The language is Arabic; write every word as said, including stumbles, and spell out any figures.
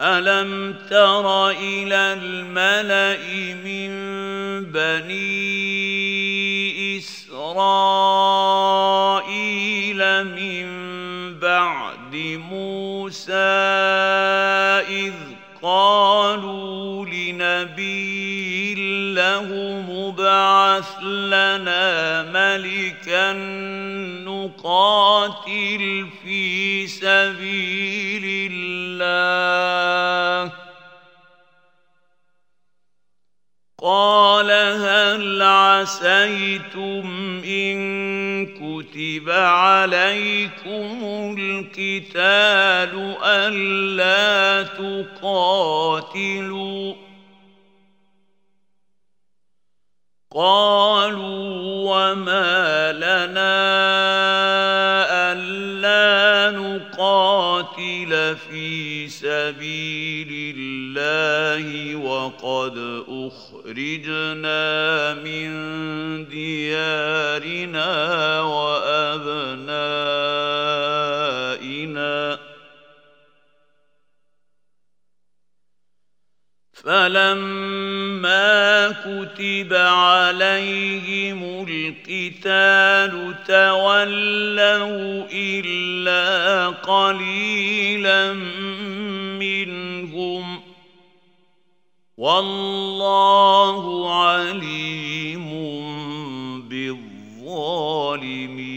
ألم تر إلى الملأ من بني إسرائيل من بعد موسى إذ قالوا لنبي له مبعث لنا ملكا نقاتل في سبيل الله قال هل عسيتم إن كتب عليكم القتال ألا تقاتلوا قالوا وما لنا ألا نقاتل في سبيل الله وقد أخرجنا من ديارنا وأبنائنا فلما كتب عليهم القتال تولوا إلا قليلا منهم والله عليم بالظالمين